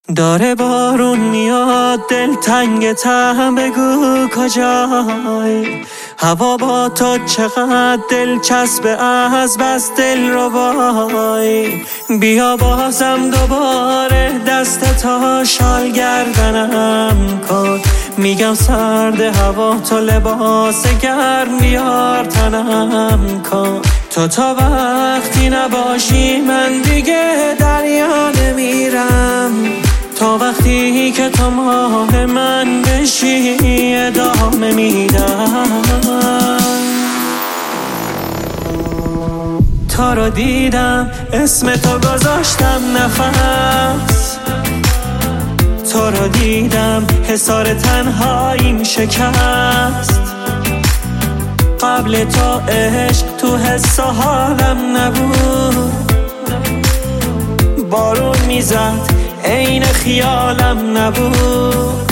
داره بارون میاد دلتنگ تم، بگو کجایی؟ هوا با تو چقدر دلچسبه، از بس دل رو بایی. بیا بازم دوباره دست تا شال گردنم کن، میگم سرد هوا تو لباس گرم بیار تنم کن. تو تا وقتی نباشی من دیگه دریا نمیرم، تا وقتی که تو ماه من بشی ادامه میدم. تا رو دیدم اسم تو گذاشتم نفس، تو رو دیدم حصار تنهاییم شکست. قبل تو عشق تو حس و حالم نبود، بارون میزد عین خیالم نبود.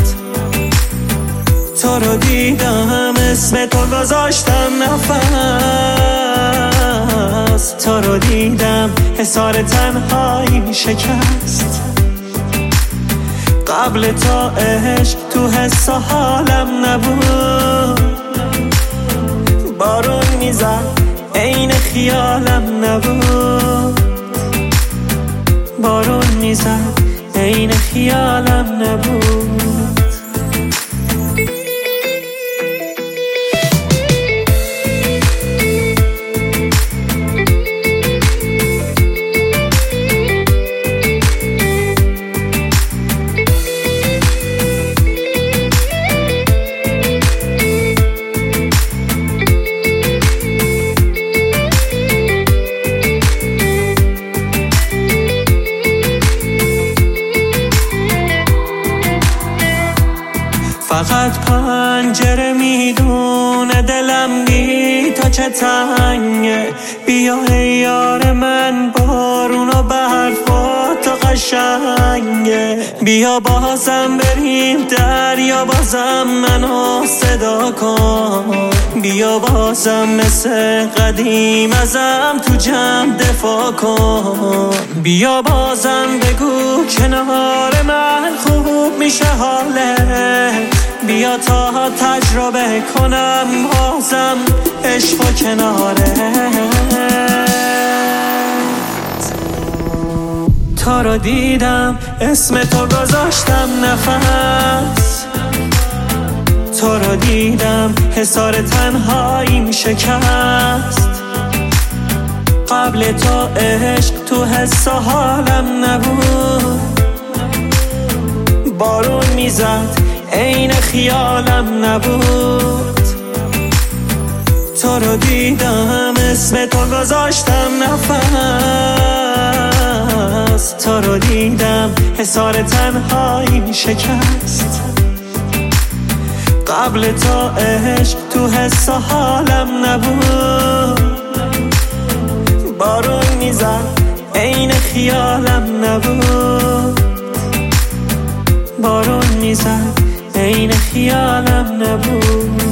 تو رو دیدم اسم تو گذاشتم نفس، تو رو دیدم حصار تنهایی شکست. قبل تو عشق تو حس و حالم نبود، بارون میزد عین خیالم نبود. بارون میزد عین خیالم نبود. فقط پنجره میدونه دلم بی تا چه تنگه. بیا ای یار من بارون و برف و تو قشنگه. بیا بازم بریم دریا، بازم منو صدا کن. بیا بازم مثل قدیم ازم تو جمع دفاع کن. بیا بازم بگو کنار من خوب میشه حالت. بیا تا تجربه کنم بازم عشق و کنارت. تا رو دیدم اسم تو گذاشتم نفس، تو رو دیدم حصار تنهاییم شکست. قبل تو عشق تو حس و حالم نبود، بارون میزد عین خیالم نبود. تو رو دیدم اسم تو گذاشتم نفس، تو رو دیدم حصار تنهایی شکست. قبل تو عشق تو حس و حالم نبود، بارون میزد عین خیالم نبود. بارون میزد عین خیالم نبود.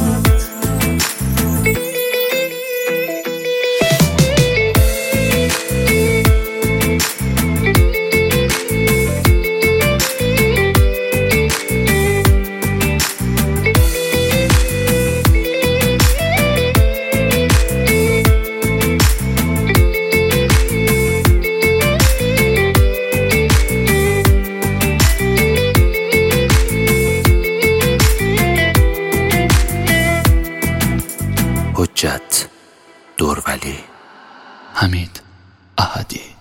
حجت دورولی، حمید احدی.